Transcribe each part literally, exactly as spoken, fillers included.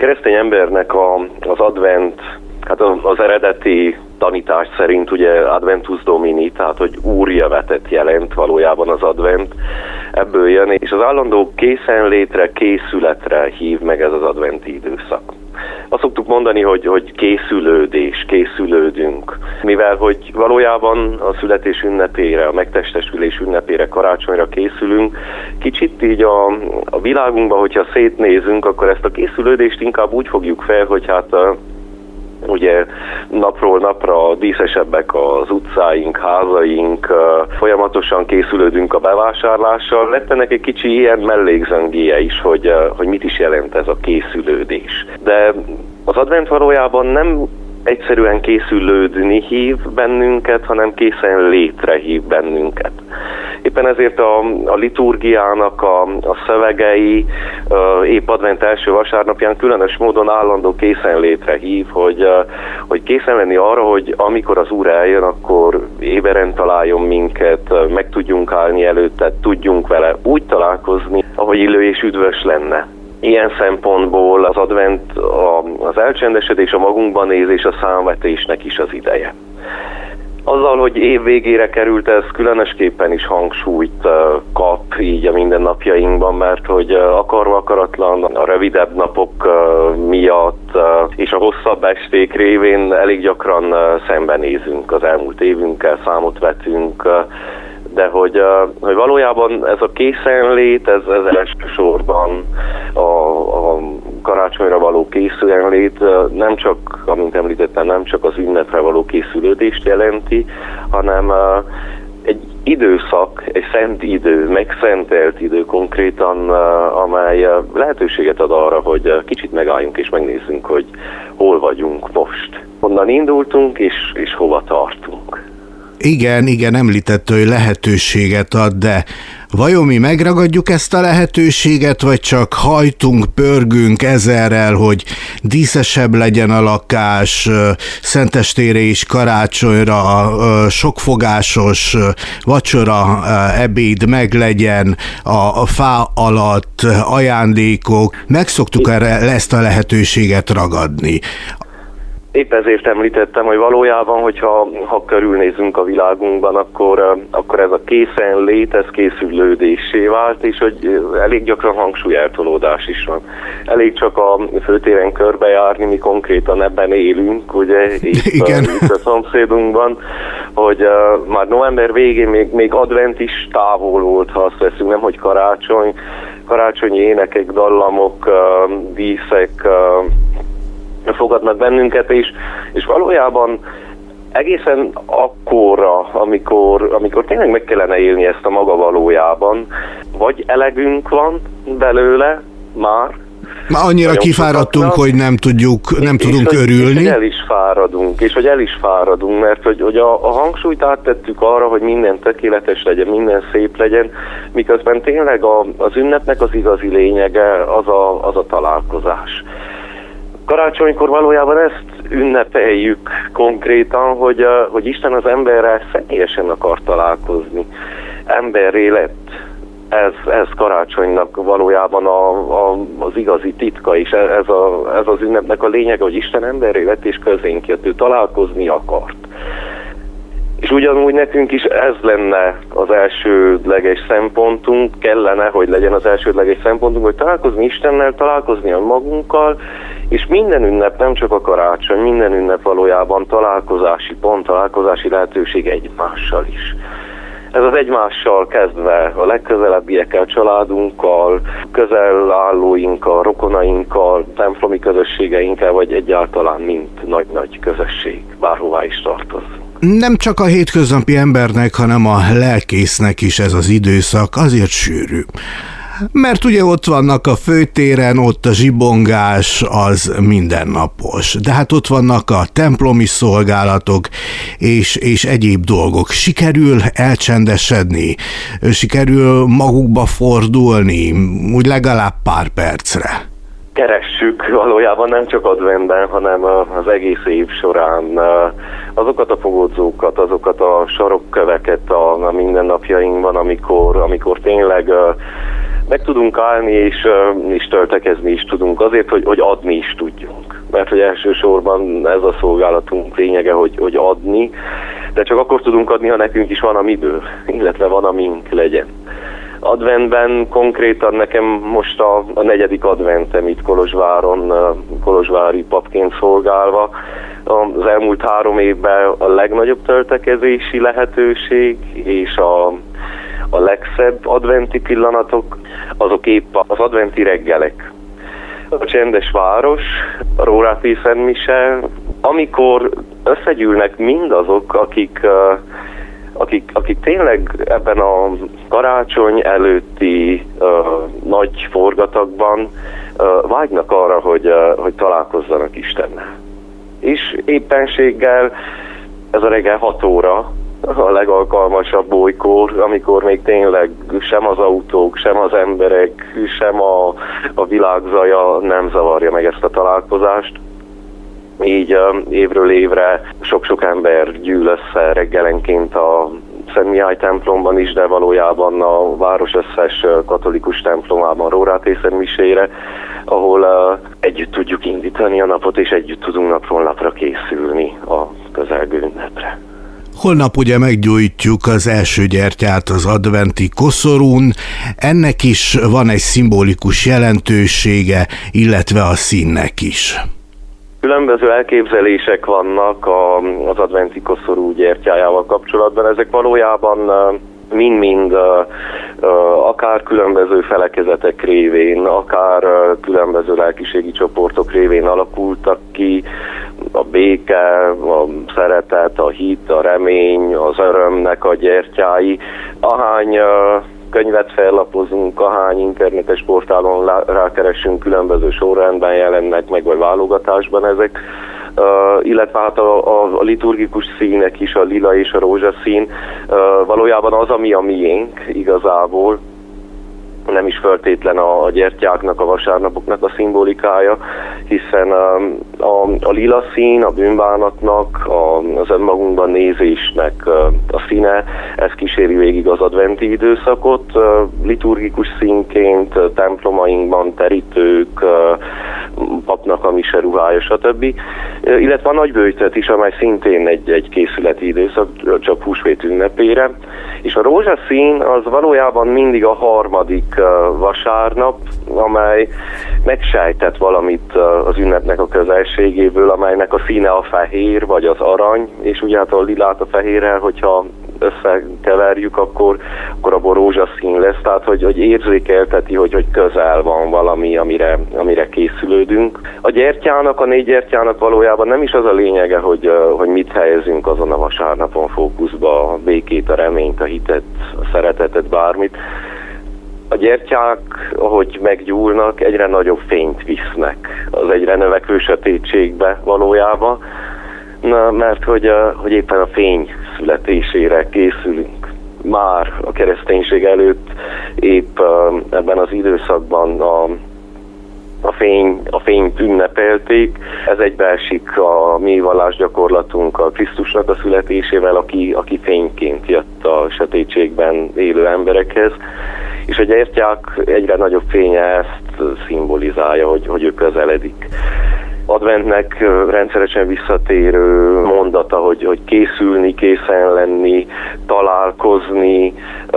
keresztény embernek a, az advent, hát az, az eredeti tanítás szerint ugye Adventus Domini, tehát hogy Úr jövetet jelent valójában az advent, ebből jön, és az állandó készenlétre, készületre hív meg ez az adventi időszak. Azt szoktuk mondani, hogy, hogy készülődés, készülődünk, mivel hogy valójában a születés ünnepére, a megtestesülés ünnepére, karácsonyra készülünk, kicsit így a, a világunkban, hogyha szétnézünk, akkor ezt a készülődést inkább úgy fogjuk fel, hogy hát ugye napról napra díszesebbek az utcáink, házaink, folyamatosan készülődünk a bevásárlással. Lett ennek egy kicsi ilyen mellékzöngéje is, hogy, hogy mit is jelent ez a készülődés. De az advent valójában nem egyszerűen készülődni hív bennünket, hanem készen létre hív bennünket. Éppen ezért a, a liturgiának a, a szövegei uh, épp advent első vasárnapján különös módon állandó készenlétre hív, hogy, uh, hogy készen lenni arra, hogy amikor az Úr eljön, akkor éberen találjon minket, uh, meg tudjunk állni előtte, tudjunk vele úgy találkozni, ahogy illő és üdvös lenne. Ilyen szempontból az advent az elcsendesedés, a magunkban nézés, a számvetésnek is az ideje. Azzal, hogy év végére került, ez különösképpen is hangsúlyt kap így a mindennapjainkban, mert hogy akarva akaratlan a rövidebb napok miatt és a hosszabb esték révén elég gyakran szembenézünk az elmúlt évünkkel, számot vetünk, de hogy, hogy valójában ez a készenlét, ez, ez elsősorban a, a karácsonyra való készülenlét nem csak, amint említettem, nem csak az ünnepre való készülődést jelenti, hanem egy időszak, egy szent idő, megszentelt idő konkrétan, amely lehetőséget ad arra, hogy kicsit megálljunk és megnézzünk, hogy hol vagyunk most. Honnan indultunk és, és hova tartunk. Igen, igen, említette, hogy lehetőséget ad, de vajon mi megragadjuk ezt a lehetőséget, vagy csak hajtunk, pörgünk ezerrel, hogy díszesebb legyen a lakás, szentestére is karácsonyra, sokfogásos vacsora, ebéd meglegyen, a fá alatt ajándékok. Megszoktuk erre ezt a lehetőséget ragadni. Épp ezért említettem, hogy valójában, hogyha ha körülnézünk a világunkban, akkor, akkor ez a készenlét, ez készülődéssé vált, és hogy elég gyakran hangsúlyeltolódás is van. Elég csak a főtéren körbejárni, mi konkrétan ebben élünk, ugye, itt, Igen. itt a szomszédunkban, hogy uh, már november végén még, még advent is távol volt, ha azt veszünk, nem hogy karácsony, karácsonyi énekek, dallamok, uh, díszek, uh, fogadnak bennünket, és, és valójában egészen akkorra, amikor, amikor tényleg meg kellene élni ezt a maga valójában, vagy elegünk van belőle már. Már annyira kifáradtunk, sokaknak, hogy nem tudjuk, nem és, tudunk és, örülni. És hogy el is fáradunk, és hogy el is fáradunk, mert hogy, hogy a, a hangsúlyt áttettük arra, hogy minden tökéletes legyen, minden szép legyen, miközben tényleg a, az ünnepnek az igazi lényege az a, az a találkozás. Karácsonykor valójában ezt ünnepeljük konkrétan, hogy, hogy Isten az emberrel személyesen akar találkozni. Emberré lett. Ez, ez karácsonynak valójában a, a, az igazi titka, és ez, a, ez az ünnepnek a lényege, hogy Isten emberré lett, és közénk jött, ő találkozni akart. És ugyanúgy nekünk is ez lenne az elsődleges szempontunk, kellene, hogy legyen az elsődleges szempontunk, hogy találkozni Istennel, találkozni a magunkkal, és minden ünnep, nem csak a karácsony, minden ünnep valójában találkozási pont, találkozási lehetőség egymással is. Ez az egymással kezdve a legközelebbiekkel, családunkkal, közelállóinkkal, rokonainkkal, templomi közösségeinkkel, vagy egyáltalán mint nagy-nagy közösség, bárhová is tartozzunk. Nem csak a hétköznapi embernek, hanem a lelkésznek is ez az időszak azért sűrű. Mert ugye ott vannak a főtéren, ott a zsibongás az mindennapos. De hát ott vannak a templomi szolgálatok és, és egyéb dolgok. Sikerül elcsendesedni, sikerül magukba fordulni, úgy legalább pár percre. Keressük valójában nem csak adventben, hanem az egész év során azokat a fogódzókat, azokat a sarokköveket a mindennapjainkban, amikor, amikor tényleg meg tudunk állni, és, és töltekezni is tudunk, azért, hogy, hogy adni is tudjunk. Mert hogy elsősorban ez a szolgálatunk lényege, hogy, hogy adni, de csak akkor tudunk adni, ha nekünk is van amiből, illetve van amink legyen. Adventben konkrétan nekem most a, a negyedik adventem itt Kolozsváron, kolozsvári papként szolgálva. Az elmúlt három évben a legnagyobb töltekezési lehetőség és a, a legszebb adventi pillanatok, azok épp az adventi reggelek. A csendes város, a Róráti Szentmise, amikor összegyűlnek mindazok, akik, akik, akik tényleg ebben a karácsony előtti uh, nagy forgatagban uh, vágynak arra, hogy, uh, hogy találkozzanak Istennel. És éppenséggel ez a reggel hat óra a legalkalmasabb olykor, amikor még tényleg sem az autók, sem az emberek, sem a, a világ zaja nem zavarja meg ezt a találkozást. Így évről évre sok-sok ember gyűl össze reggelenként a Szent Mihály templomban is, de valójában a város összes katolikus templomában Róráti Szentmisére, ahol uh, együtt tudjuk indítani a napot, és együtt tudunk napról napra készülni a közelgő ünnepre. Holnap ugye meggyújtjuk az első gyertyát az adventi koszorún, ennek is van egy szimbolikus jelentősége, illetve a színnek is. Különböző elképzelések vannak az adventi koszorú gyertyájával kapcsolatban. Ezek valójában mind-mind akár különböző felekezetek révén, akár különböző lelkiségi csoportok révén alakultak ki. A béke, a szeretet, a hit, a remény, az örömnek a gyertyái. Ahány könyvet fellapozunk, ahány internetes portálon rákeresünk, különböző sorrendben jelennek meg, vagy válogatásban ezek. Uh, illetve hát a, a, a liturgikus színek is, a lila és a rózsaszín uh, valójában az, ami a miénk igazából, nem is feltétlen a, a gyertyáknak, a vasárnapoknak a szimbolikája, hiszen a, a, a lila szín, a bűnbánatnak, a, az önmagunkban nézésnek a színe, ez kíséri végig az adventi időszakot, liturgikus színként, templomainkban terítők, papnak a mise ruhája, stb. Illetve a nagyböjtöt is, amely szintén egy, egy készületi időszak, csak húsvét ünnepére. És a rózsaszín az valójában mindig a harmadik vasárnap, amely megsejtett valamit az ünnepnek a közelségéből, amelynek a színe a fehér vagy az arany, és ugye hát a lilát a fehérrel, hogyha összekeverjük, akkor, akkor abból rózsaszín lesz, tehát hogy, hogy érzékelteti, hogy, hogy közel van valami, amire, amire készülődünk. A gyertyának, a négy gyertyának valójában nem is az a lényege, hogy, hogy mit helyezünk azon a vasárnapon fókuszba, a békét, a reményt, a hitet, a szeretetet, bármit. A gyertyák, ahogy meggyúlnak, egyre nagyobb fényt visznek az egyre növekvő sötétségbe valójában, na, mert hogy, hogy éppen a fény születésére készülünk. Már a kereszténység előtt épp ebben az időszakban a, a, fény, a fényt ünnepelték. Ez egybeesik a mi vallásgyakorlatunk a Krisztusnak a születésével, aki, aki fényként jött a sötétségben élő emberekhez. És a gyertyák egyre nagyobb fénye ezt szimbolizálja, hogy, hogy ő közeledik. Adventnek rendszeresen visszatérő mondata, hogy, hogy készülni, készen lenni, találkozni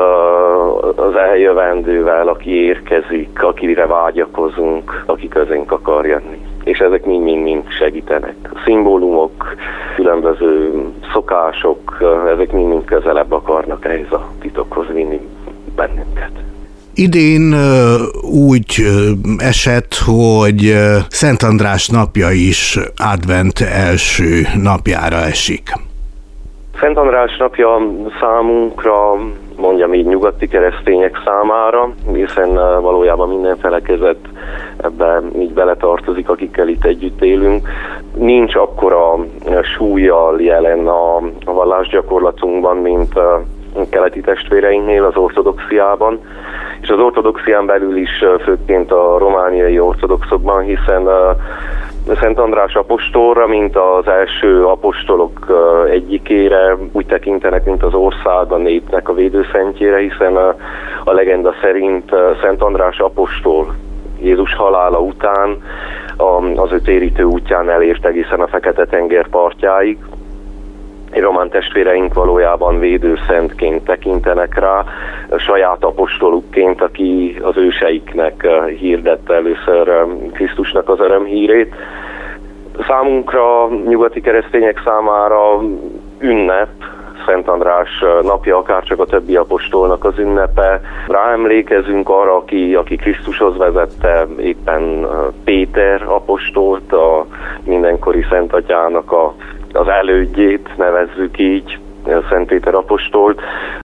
az eljövendővel, aki érkezik, akire vágyakozunk, aki közénk akar jönni. És ezek mind-mind segítenek. A szimbólumok, különböző szokások, ezek mind-mind közelebb akarnak ehhez a titokhoz vinni bennünket. Idén úgy esett, hogy Szent András napja is advent első napjára esik. Szent András napja számunkra, mondjam így, nyugati keresztények számára, hiszen valójában minden felekezet ebben így beletartozik, akikkel itt együtt élünk. Nincs akkora súllyal jelen a, a vallásgyakorlatunkban, mint a keleti testvéreinknél, az ortodoxiában, és az ortodoxián belül is főként a romániai ortodoxokban, hiszen Szent András apostolra, mint az első apostolok egyikére, úgy tekintenek, mint az ország, a népnek a védőszentjére, hiszen a, a legenda szerint Szent András apostol Jézus halála után az ő térítő útján elért egészen a Fekete-tenger partjáig. Román testvéreink valójában védőszentként tekintenek rá, saját apostolukként, aki az őseiknek hirdette először Krisztusnak az örömhírét. Számunkra, nyugati keresztények számára ünnep, Szent András napja, akárcsak a többi apostolnak az ünnepe. Ráemlékezünk arra, aki, aki Krisztushoz vezette, éppen Péter apostolt, a mindenkori Szent Atyának a, az elődjét, nevezzük így, Szent Péter apostolt.